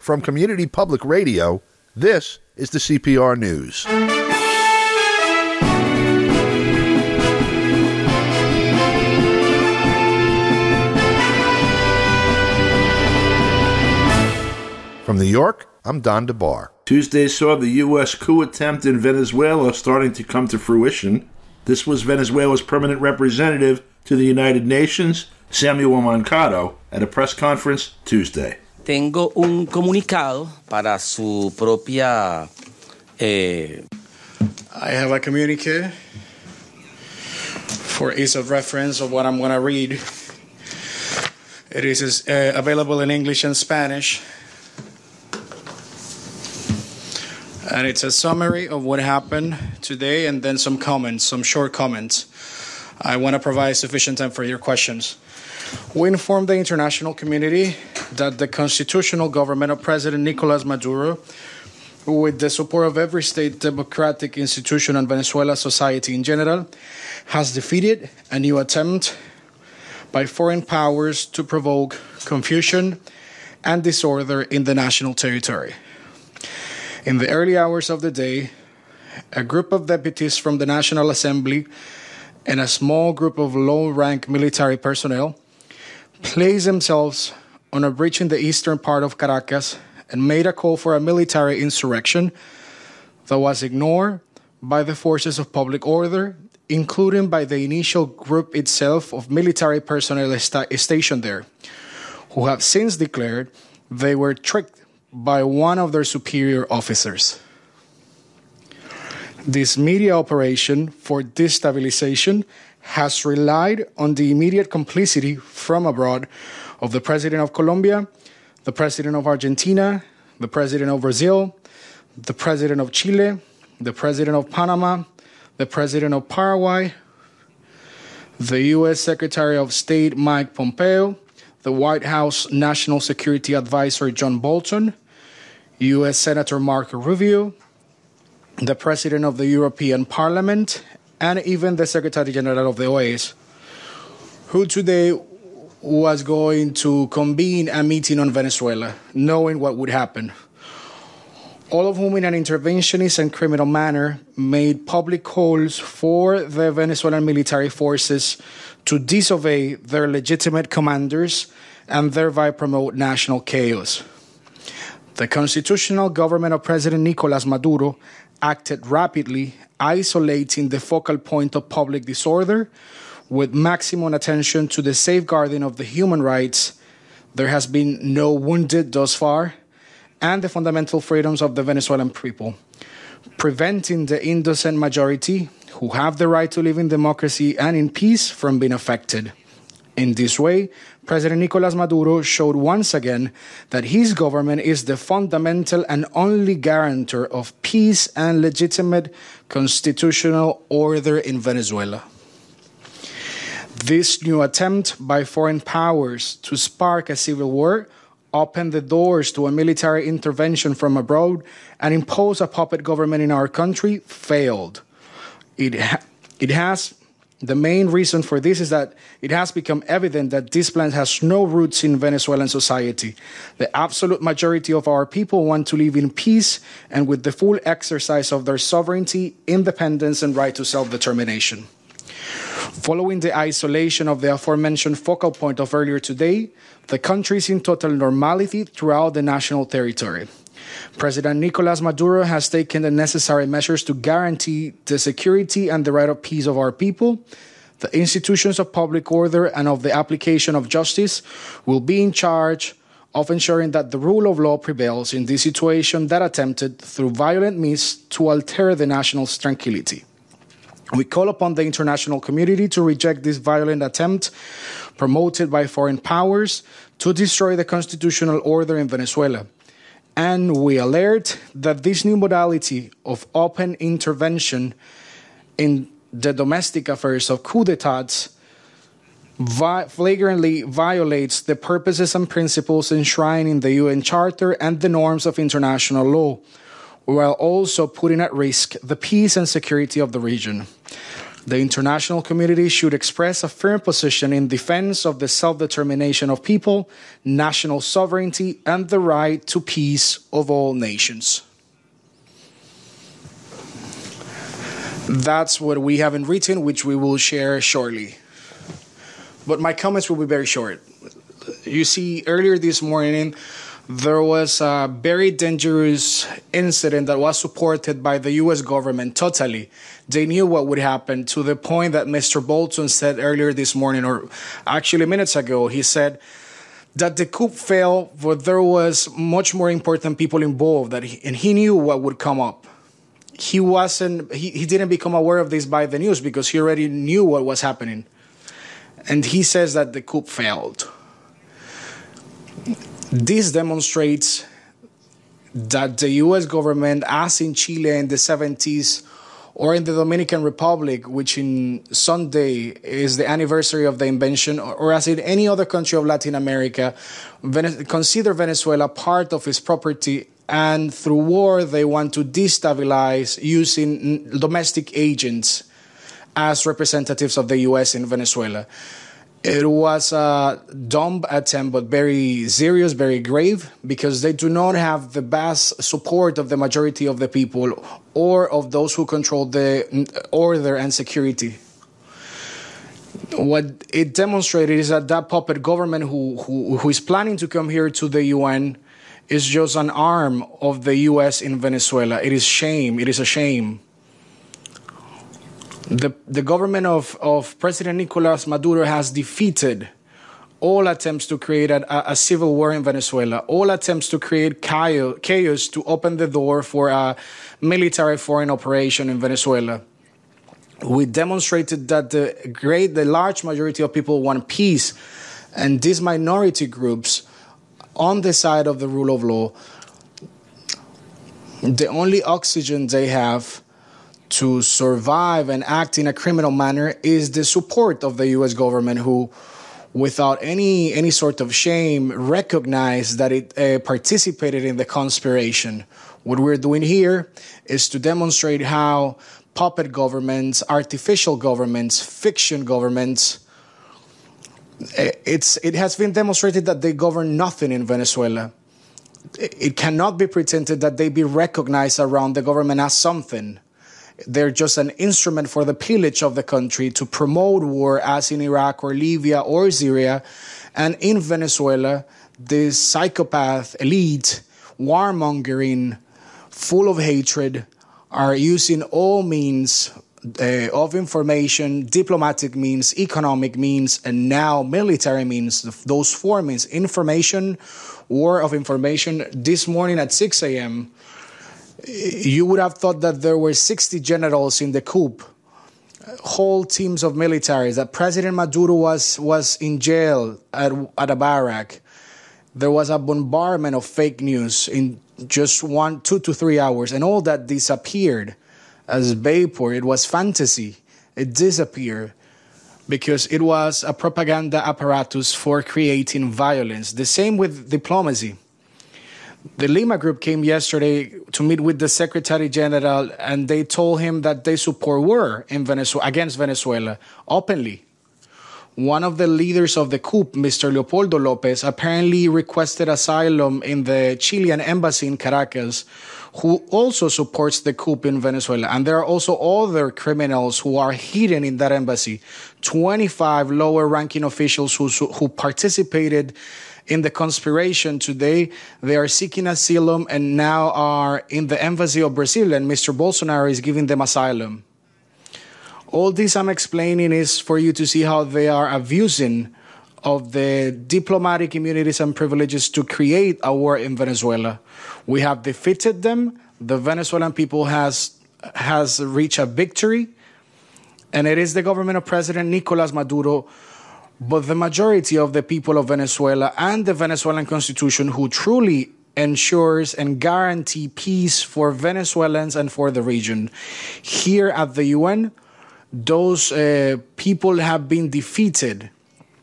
From Community Public Radio, this is the CPR News. From New York, I'm Don DeBar. Tuesday saw the U.S. coup attempt in Venezuela starting to come to fruition. This was Venezuela's permanent representative to the United Nations, Samuel Moncada, at a press conference Tuesday. Tengo un comunicado para su propia... I have a communique for ease of reference of what I'm going to read. It is available in English and Spanish. And it's a summary of what happened today and then some comments, some short comments. I want to provide sufficient time for your questions. We informed the international community that the constitutional government of President Nicolas Maduro, with the support of every state democratic institution and Venezuela society in general, has defeated a new attempt by foreign powers to provoke confusion and disorder in the national territory. In the early hours of the day, a group of deputies from the National Assembly and a small group of low-rank military personnel placed themselves on a bridge in the eastern part of Caracas and made a call for a military insurrection that was ignored by the forces of public order, including by the initial group itself of military personnel stationed there, who have since declared they were tricked by one of their superior officers. This media operation for destabilization has relied on the immediate complicity from abroad of the President of Colombia, the President of Argentina, the President of Brazil, the President of Chile, the President of Panama, the President of Paraguay, the U.S. Secretary of State Mike Pompeo, the White House National Security Advisor John Bolton, U.S. Senator Marco Rubio, the President of the European Parliament, and even the Secretary General of the OAS, who today was going to convene a meeting on Venezuela, knowing what would happen. All of whom in an interventionist and criminal manner made public calls for the Venezuelan military forces to disobey their legitimate commanders and thereby promote national chaos. The constitutional government of President Nicolas Maduro acted rapidly, isolating the focal point of public disorder with maximum attention to the safeguarding of the human rights. There has been no wounded thus far, and the fundamental freedoms of the Venezuelan people, preventing the indocent majority who have the right to live in democracy and in peace from being affected. In this way, President Nicolas Maduro showed once again that his government is the fundamental and only guarantor of peace and legitimate constitutional order in Venezuela. This new attempt by foreign powers to spark a civil war opened the doors to a military intervention from abroad and impose a puppet government in our country failed. The main reason for this is that it has become evident that this plan has no roots in Venezuelan society. The absolute majority of our people want to live in peace and with the full exercise of their sovereignty, independence, and right to self-determination. Following the isolation of the aforementioned focal point of earlier today, the country is in total normality throughout the national territory. President Nicolas Maduro has taken the necessary measures to guarantee the security and the right of peace of our people. The institutions of public order and of the application of justice will be in charge of ensuring that the rule of law prevails in this situation that attempted through violent means to alter the nation's tranquility. We call upon the international community to reject this violent attempt promoted by foreign powers to destroy the constitutional order in Venezuela. And we alert that this new modality of open intervention in the domestic affairs of coup d'etats flagrantly violates the purposes and principles enshrined in the UN Charter and the norms of international law, while also putting at risk the peace and security of the region. The international community should express a firm position in defense of the self-determination of people, national sovereignty, and the right to peace of all nations. That's what we have in written, which we will share shortly. But my comments will be very short. You see, earlier this morning, there was a very dangerous incident that was supported by the U.S. government totally. They knew what would happen, to the point that Mr. Bolton said earlier this morning, or actually minutes ago, he said that the coup failed, but there was much more important people involved, and he knew what would come up. He didn't become aware of this by the news because he already knew what was happening. And he says that the coup failed. This demonstrates that the U.S. government, as in Chile in the 70s, or in the Dominican Republic, which in Sunday is the anniversary of the invention, or as in any other country of Latin America, consider Venezuela part of its property, and through war they want to destabilize using domestic agents as representatives of the U.S. in Venezuela. It was a dumb attempt, but very serious, very grave, because they do not have the vast support of the majority of the people or of those who control the order and security. What it demonstrated is that puppet government who is planning to come here to the UN is just an arm of the U.S. in Venezuela. It is shame. It is a shame. The government of President Nicolas Maduro has defeated all attempts to create a civil war in Venezuela, all attempts to create chaos to open the door for a military foreign operation in Venezuela. We demonstrated that the large majority of people want peace, and these minority groups on the side of the rule of law, the only oxygen they have to survive and act in a criminal manner is the support of the U.S. government, who, without any sort of shame, recognize that it participated in the conspiration. What we're doing here is to demonstrate how puppet governments, artificial governments, fiction governments, it has been demonstrated that they govern nothing in Venezuela. It cannot be pretended that they be recognized around the government as something. They're just an instrument for the pillage of the country to promote war, as in Iraq or Libya or Syria. And in Venezuela, this psychopath elite, warmongering, full of hatred, are using all means of information, diplomatic means, economic means, and now military means. Those four means: information, war of information. This morning at 6 a.m., you would have thought that there were 60 generals in the coup, whole teams of militaries, that President Maduro was in jail at a barrack. There was a bombardment of fake news in just 2 to 3 hours, and all that disappeared as vapor. It was fantasy. It disappeared because it was a propaganda apparatus for creating violence. The same with diplomacy. The Lima Group came yesterday to meet with the Secretary General, and they told him that they support war in Venezuela, against Venezuela, openly. One of the leaders of the coup, Mr. Leopoldo Lopez, apparently requested asylum in the Chilean embassy in Caracas, who also supports the coup in Venezuela. And there are also other criminals who are hidden in that embassy. 25 lower-ranking officials who participated in the conspiration today. They are seeking asylum and now are in the embassy of Brazil, and Mr. Bolsonaro is giving them asylum. All this I'm explaining is for you to see how they are abusing of the diplomatic immunities and privileges to create a war in Venezuela. We have defeated them. The Venezuelan people has reached a victory, and it is the government of President Nicolas Maduro, but the majority of the people of Venezuela and the Venezuelan constitution who truly ensures and guarantee peace for Venezuelans and for the region. Here at the UN, those people have been defeated.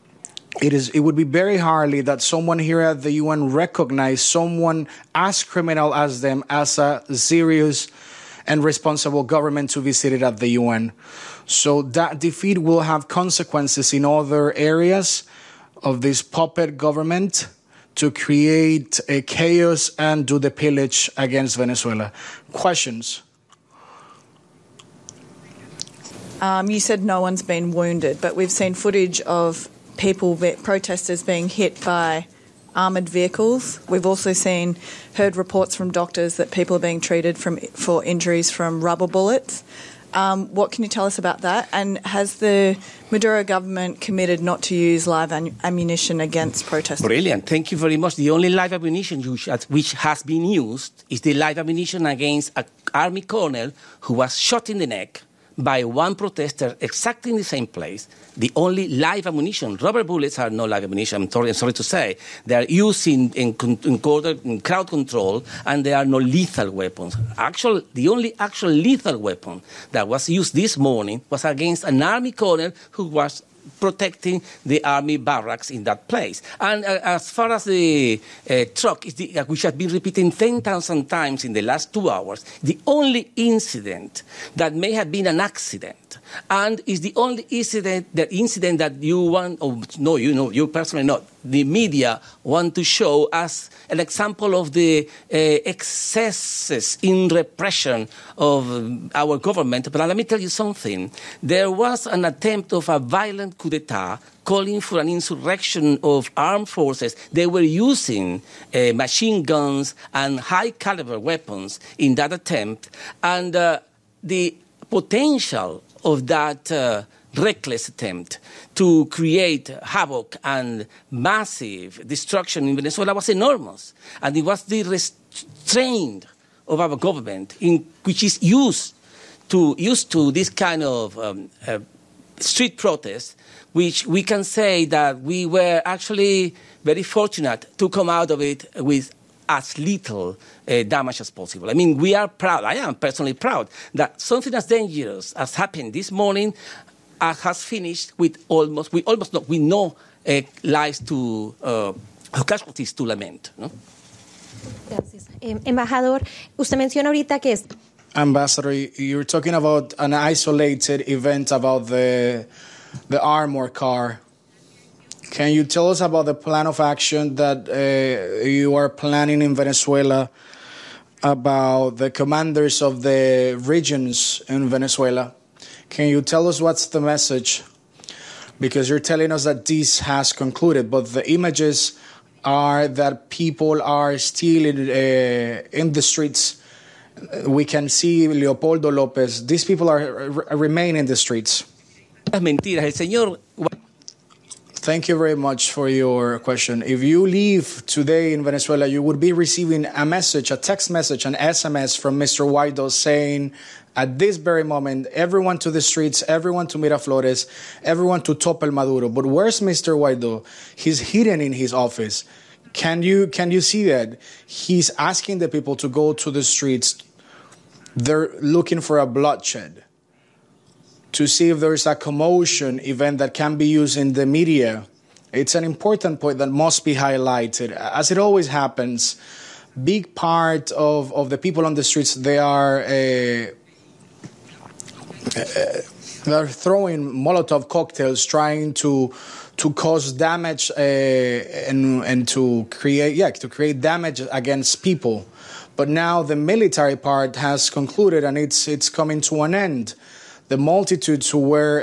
It would be very hardly that someone here at the UN recognize someone as criminal as them as a serious and responsible government to be seated at the UN. So that defeat will have consequences in other areas of this puppet government to create a chaos and do the pillage against Venezuela. Questions? You said no one's been wounded, but we've seen footage of protesters being hit by armoured vehicles. We've also heard reports from doctors that people are being treated for injuries from rubber bullets. What can you tell us about that? And has the Maduro government committed not to use live ammunition against protesters? Brilliant. Thank you very much. The only live ammunition which has been used is the live ammunition against an army colonel who was shot in the neck by one protester exactly in the same place. The only live ammunition. Rubber bullets are no live ammunition, I'm sorry to say. They are used in crowd control, and they are no lethal weapons. The only actual lethal weapon that was used this morning was against an army colonel who was protecting the army barracks in that place. And as far as the truck, which has been repeating 10,000 times in the last 2 hours, the only incident that may have been an accident, and is the only incident that you want, you personally not, the media want to show as an example of the excesses in repression of our government. But let me tell you something. There was an attempt of a violent coup d'etat calling for an insurrection of armed forces. They were using machine guns and high-caliber weapons in that attempt. And the potential of that reckless attempt to create havoc and massive destruction in Venezuela was enormous. And it was the restraint of our government, which is used to this kind of street protest, which we can say that we were actually very fortunate to come out of it with as little damage as possible. I mean, we are proud, I am personally proud, that something as dangerous as happened this morning has finished with no lives casualties to lament. ¿No? Gracias. Embajador, usted menciona ahorita que Ambassador, you're talking about an isolated event about the armored car. Can you tell us about the plan of action that you are planning in Venezuela, about the commanders of the regions in Venezuela? Can you tell us what's the message? Because you're telling us that this has concluded, but the images are that people are still in the streets. We can see Leopoldo López. These people remain in the streets. Mentiras. El señor. Thank you very much for your question. If you leave today in Venezuela, you would be receiving a message, a text message, an SMS from Mr. Guaidó saying, at this very moment, everyone to the streets, everyone to Miraflores, everyone to topple Maduro. But where's Mr. Guaidó? He's hidden in his office. Can you see that? He's asking the people to go to the streets. They're looking for a bloodshed, to see if there is a commotion event that can be used in the media. It's an important point that must be highlighted. As it always happens, big part of the people on the streets, they're throwing Molotov cocktails, trying to cause damage and to create damage against people. But now the military part has concluded and it's coming to an end. The multitudes who were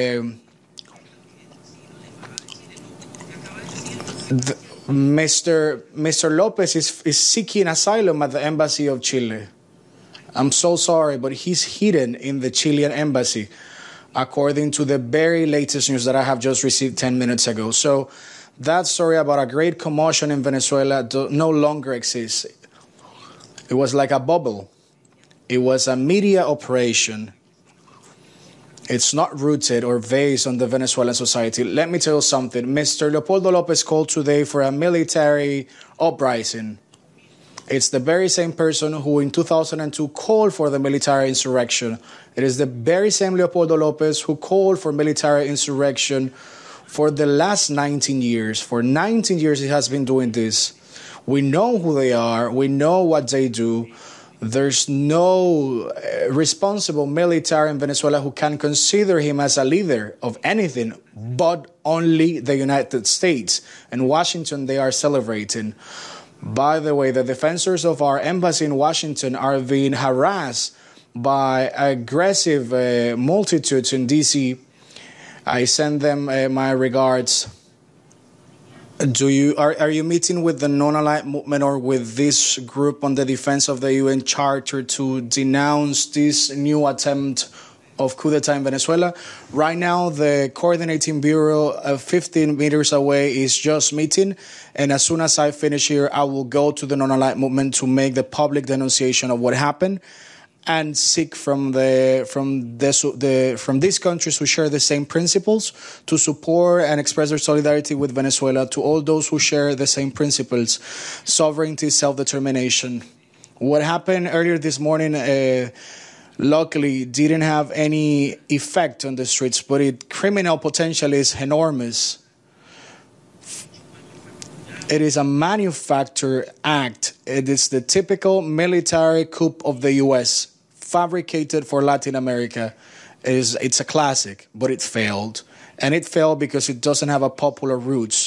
Mr. López is seeking asylum at the embassy of Chile. I'm so sorry, but he's hidden in the Chilean embassy, according to the very latest news that I have just received 10 minutes ago. So that story about a great commotion in Venezuela no longer exists. It was like a bubble. It was a media operation. It's not rooted or based on the Venezuelan society. Let me tell you something. Mr. Leopoldo López called today for a military uprising. It's the very same person who in 2002 called for the military insurrection. It is the very same Leopoldo López who called for military insurrection for the last 19 years. For 19 years he has been doing this. We know who they are. We know what they do. There's no responsible military in Venezuela who can consider him as a leader of anything but only the United States. And Washington, they are celebrating. By the way, the defensors of our embassy in Washington are being harassed by aggressive multitudes in D.C. I send them my regards. Are you meeting with the non-aligned movement or with this group on the defense of the UN Charter to denounce this new attempt of coup d'etat in Venezuela? Right now, the coordinating bureau 15 meters away is just meeting, and as soon as I finish here, I will go to the non-aligned movement to make the public denunciation of what happened and seek from these countries who share the same principles to support and express their solidarity with Venezuela to all those who share the same principles, sovereignty, self-determination. What happened earlier this morning, luckily, didn't have any effect on the streets, but criminal potential is enormous. It is a manufactured act. It is the typical military coup of the U.S., fabricated for Latin America. It's a classic, but it failed. And it failed because it doesn't have a popular roots.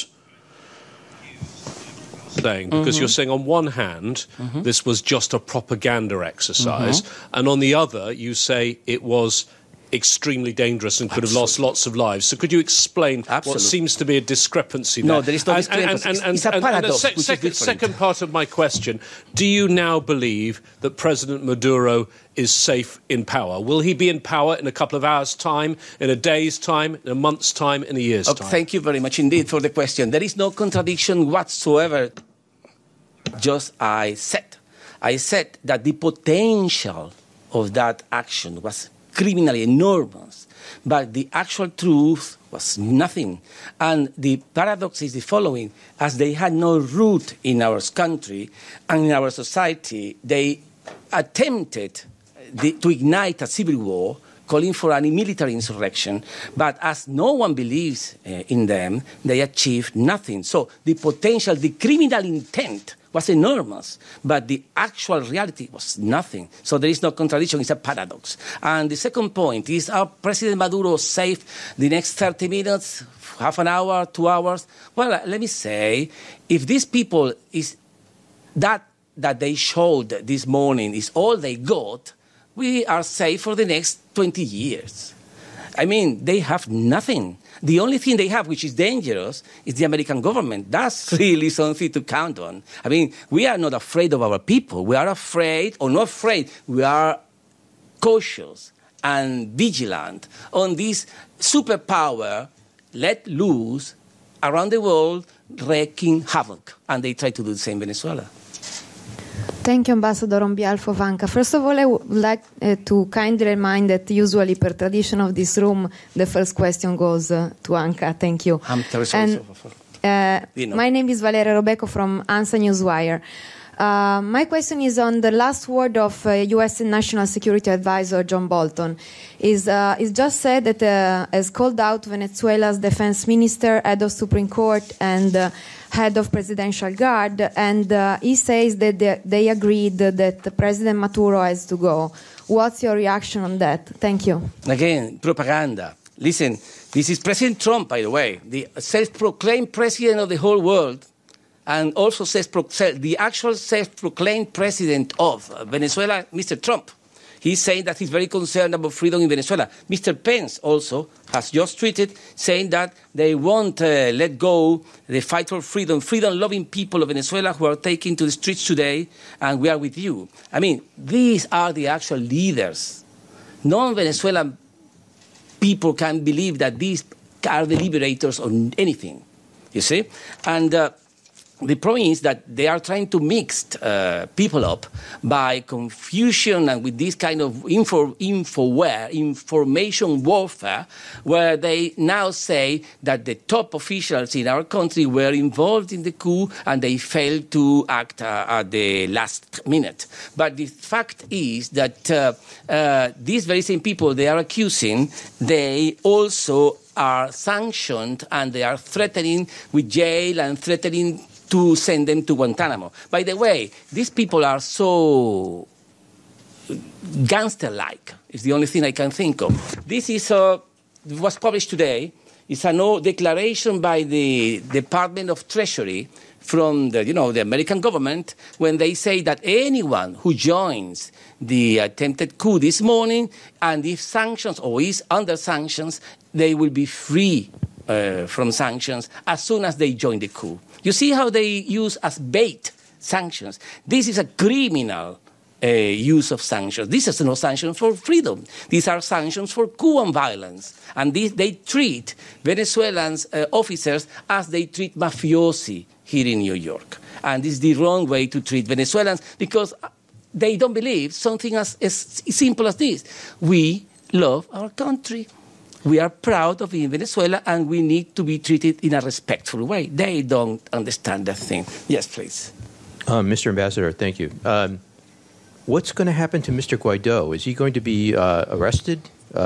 Because you're saying on one hand, this was just a propaganda exercise, and on the other, you say it was extremely dangerous and could have lost lots of lives. So could you explain what seems to be a discrepancy there? No, there is no discrepancy. It's a paradox. Second part of my question, do you now believe that President Maduro is safe in power? Will he be in power in a couple of hours' time, in a day's time, in a month's time, in a year's time? Thank you very much indeed for the question. There is no contradiction whatsoever. Just I said that the potential of that action was criminally enormous, but the actual truth was nothing. And the paradox is the following: as they had no root in our country and in our society, they attempted to ignite a civil war, calling for a military insurrection, but as no one believes in them, they achieved nothing. So the potential, the criminal intent was enormous, but the actual reality was nothing. So there is no contradiction, it's a paradox. And the second point is, our President Maduro safe the next 30 minutes, half an hour, 2 hours? Well, let me say, if these people is that they showed this morning is all they got, we are safe for the next 20 years. I mean, they have nothing. The only thing they have, which is dangerous, is the American government. That's really something to count on. I mean, we are not afraid of our people. We are afraid, or not afraid, we are cautious and vigilant on this superpower let loose around the world, wreaking havoc. And they try to do the same in Venezuela. Thank you, Ambassador, on behalf of ANCA. First of all, I would like to kindly remind that usually, per tradition of this room, the first question goes to ANCA. Thank you. I'm very sorry. My name is Valeria Robeco from ANSA Newswire. My question is on the last word of U.S. National Security Advisor John Bolton. He's just said that has called out Venezuela's defense minister, head of Supreme Court, and head of Presidential Guard, and he says that they agreed that President Maduro has to go. What's your reaction on that? Thank you. Again, propaganda. Listen, this is President Trump, by the way, the self-proclaimed president of the whole world, and also the actual self-proclaimed president of Venezuela, Mr. Trump. He's saying that he's very concerned about freedom in Venezuela. Mr. Pence also has just tweeted saying that they won't let go the fight for freedom, freedom-loving people of Venezuela who are taking to the streets today, and we are with you. I mean, these are the actual leaders. Non-Venezuelan people can believe that these are the liberators on anything, you see? And the problem is that they are trying to mix people up by confusion and with this kind of information warfare, where they now say that the top officials in our country were involved in the coup and they failed to act at the last minute. But the fact is that these very same people they are accusing, they also are sanctioned and they are threatening with jail and threatening to send them to Guantanamo. By the way, these people are so gangster-like. It's the only thing I can think of. This is was published today. It's a declaration by the Department of Treasury from the American government when they say that anyone who joins the attempted coup this morning and if sanctions or is under sanctions, they will be free from sanctions as soon as they join the coup. You see how they use as bait sanctions. This is a criminal use of sanctions. This is no sanctions for freedom. These are sanctions for coup and violence. And they treat Venezuelans officers as they treat mafiosi here in New York. And this is the wrong way to treat Venezuelans because they don't believe something as simple as this. We love our country. We are proud of being in Venezuela and we need to be treated in a respectful way. They don't understand that thing. Yes, please. Mr. Ambassador, thank you. What's going to happen to Mr. Guaido? Is he going to be arrested?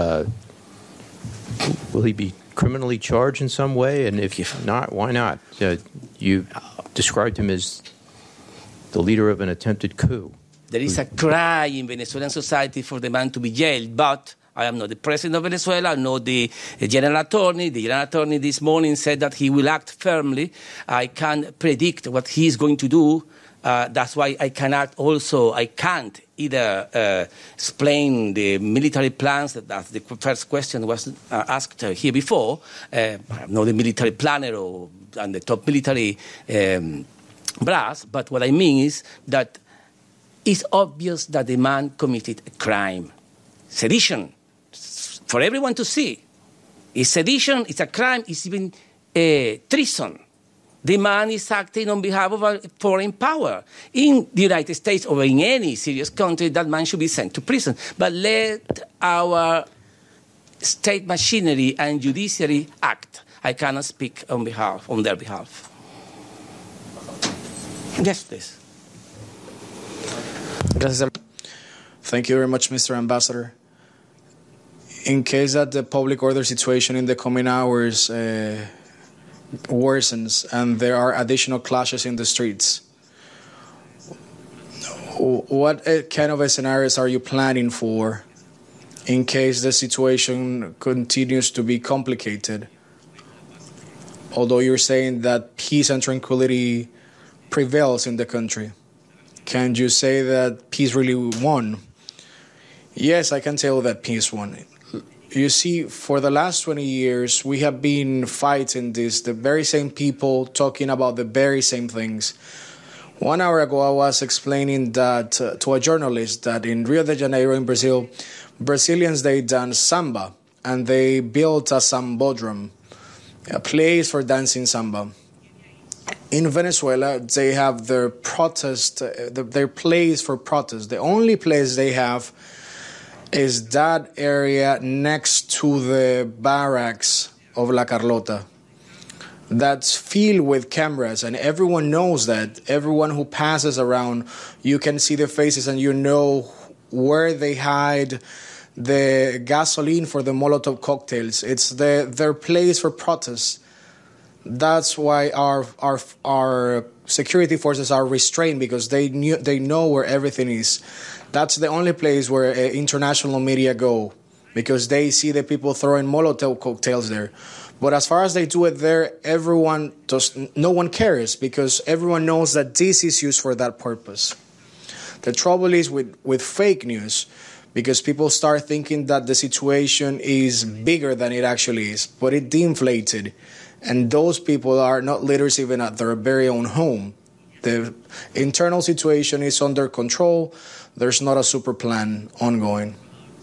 Will he be criminally charged in some way? And if not, why not? You described him as the leader of an attempted coup. There is a cry in Venezuelan society for the man to be jailed, but I am not the president of Venezuela, I'm not the general attorney. The general attorney this morning said that he will act firmly. I can't predict what he is going to do. That's why I can't either explain the military plans. That's the first question was asked here before. I'm not the military planner and the top military brass, but what I mean is that it's obvious that the man committed a crime. Sedition, for everyone to see. It's sedition, it's a crime, it's even treason. The man is acting on behalf of a foreign power. In the United States or in any serious country, that man should be sent to prison. But let our state machinery and judiciary act. I cannot speak on their behalf. Yes, please. Thank you very much, Mr. Ambassador. In case that the public order situation in the coming hours worsens and there are additional clashes in the streets, what kind of scenarios are you planning for in case the situation continues to be complicated? Although you're saying that peace and tranquility prevails in the country, can you say that peace really won? Yes, I can tell that peace won. You see, for the last 20 years, we have been fighting the very same people talking about the very same things. 1 hour ago, I was explaining that to a journalist that in Rio de Janeiro in Brazil, Brazilians, they dance samba, and they built a sambodrome, a place for dancing samba. In Venezuela, they have their their place for protest. The only place they have is that area next to the barracks of La Carlota. That's filled with cameras, and everyone knows that. Everyone who passes around, you can see their faces and you know where they hide the gasoline for the Molotov cocktails. It's their place for protest. That's why our security forces are restrained, because they know where everything is. That's the only place where international media go, because they see the people throwing Molotov cocktails there. But as far as they do it there, no one cares, because everyone knows that this is used for that purpose. The trouble is with fake news, because people start thinking that the situation is bigger than it actually is, but it's deflated. And those people are not leaders even at their very own home. The internal situation is under control. There's not a super plan ongoing.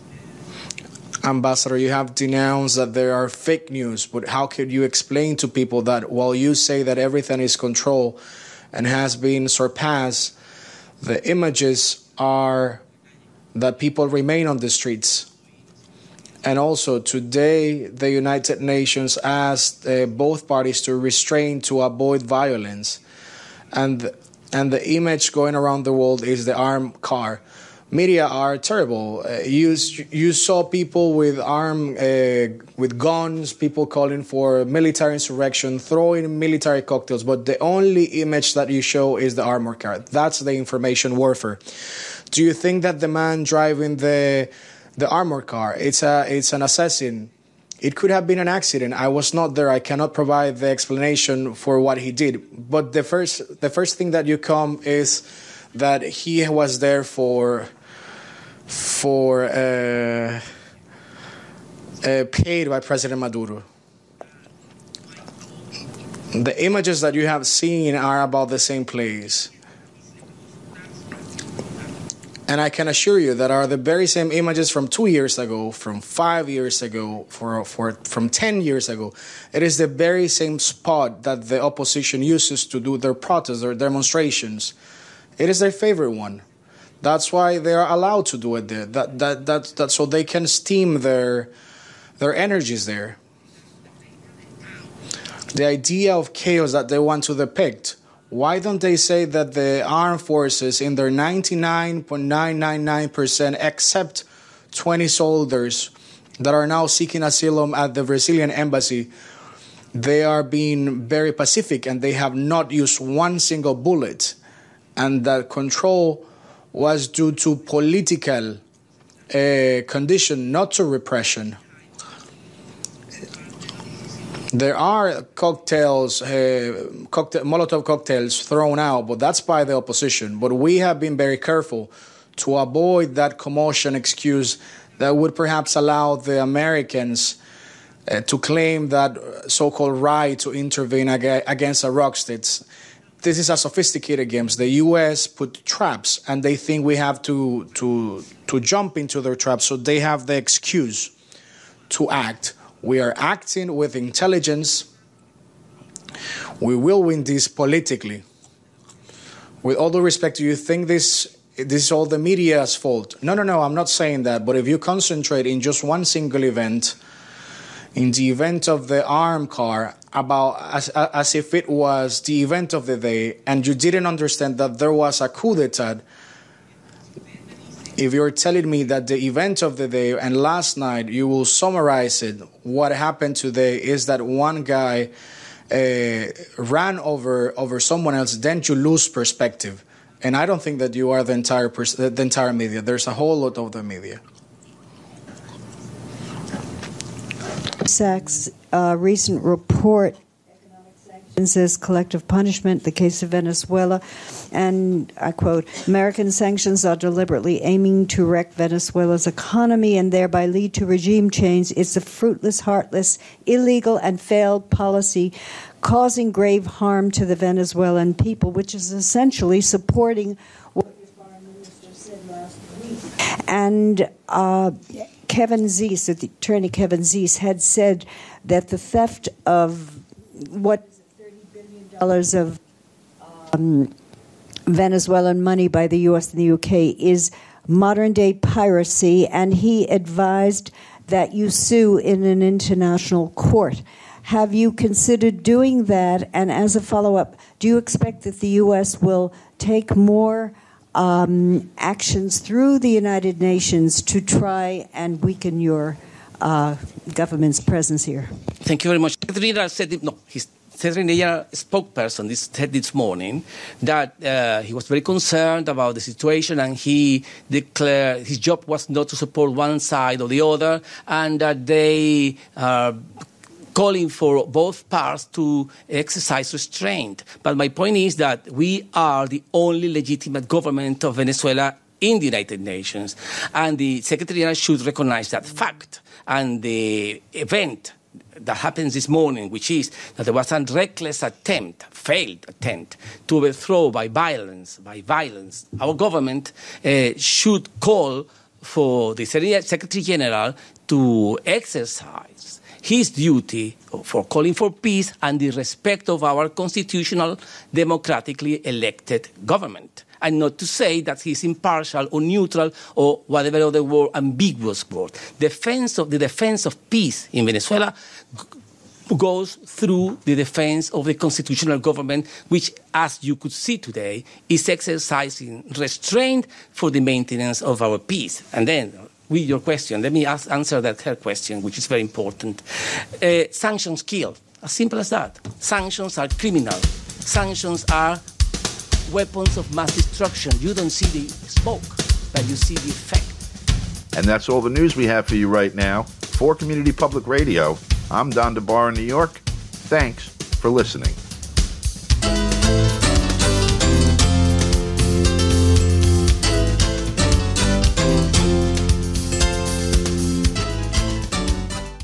Ambassador, you have denounced that there are fake news, but how could you explain to people that while you say that everything is controlled and has been surpassed, the images are that people remain on the streets? And also, today, the United Nations asked both parties to restrain to avoid violence. And the image going around the world is the armed car. Media are terrible. You saw people with guns, people calling for military insurrection, throwing military cocktails, but the only image that you show is the armored car. That's the information warfare. Do you think that the man driving the armored car, it's an assassin? It could have been an accident. I was not there. I cannot provide the explanation for what he did. But the first thing that you come is that he was there for paid by President Maduro. The images that you have seen are about the same place. And I can assure you that are the very same images from 2 years ago, from 5 years ago, from 10 years ago. It is the very same spot that the opposition uses to do their protests or demonstrations. It is their favorite one. That's why they are allowed to do it there. That so they can steam their energies there. The idea of chaos that they want to depict. Why don't they say that the armed forces in their 99.999% except 20 soldiers that are now seeking asylum at the Brazilian embassy, they are being very pacific and they have not used one single bullet, and that control was due to political condition, not to repression. There are cocktails, Molotov cocktails thrown out, but that's by the opposition. But we have been very careful to avoid that commotion excuse that would perhaps allow the Americans to claim that so-called right to intervene against a rock state. This is a sophisticated game. The U.S. put traps, and they think we have to jump into their traps, so they have the excuse to act. We are acting with intelligence. We will win this politically. With all due respect, do you think this is all the media's fault? No, I'm not saying that. But if you concentrate in just one single event, in the event of the armed car, as if it was the event of the day, and you didn't understand that there was a coup d'etat, if you're telling me that the event of the day and last night, you will summarize it, what happened today is that one guy ran over someone else, then you lose perspective. And I don't think that you are the entire media. There's a whole lot of the media. Sachs' recent report, Economic Sanctions as Collective Punishment, the case of Venezuela, and I quote, American sanctions are deliberately aiming to wreck Venezuela's economy and thereby lead to regime change. It's a fruitless, heartless, illegal, and failed policy causing grave harm to the Venezuelan people, which is essentially supporting what your foreign minister said last week. And Kevin Zeese, the attorney Kevin Zeese, had said that the theft of what is it, $30 billion of Venezuelan money by the U.S. and the U.K. is modern-day piracy, and he advised that you sue in an international court. Have you considered doing that? And as a follow-up, do you expect that the U.S. will take more actions through the United Nations to try and weaken your government's presence here? Thank you very much. His Secretary General spokesperson said this morning that he was very concerned about the situation, and he declared his job was not to support one side or the other, and that they are calling for both parts to exercise restraint. But my point is that we are the only legitimate government of Venezuela in the United Nations, and the Secretary General should recognize that fact. And the event that happens this morning, which is that there was a reckless attempt, failed attempt, to overthrow by violence, our government should call for the Secretary General to exercise his duty for calling for peace and the respect of our constitutional, democratically elected government. And not to say that he's impartial or neutral or whatever other word, ambiguous word. The defense of peace in Venezuela goes through the defense of the constitutional government, which, as you could see today, is exercising restraint for the maintenance of our peace. And then, with your question, let me answer her question, which is very important. Sanctions kill. As simple as that. Sanctions are criminal. Sanctions are weapons of mass destruction. You don't see the smoke. but you see the effect. And that's all the news we have for you right now. For Community Public Radio, I'm Don DeBar in New York. Thanks for listening.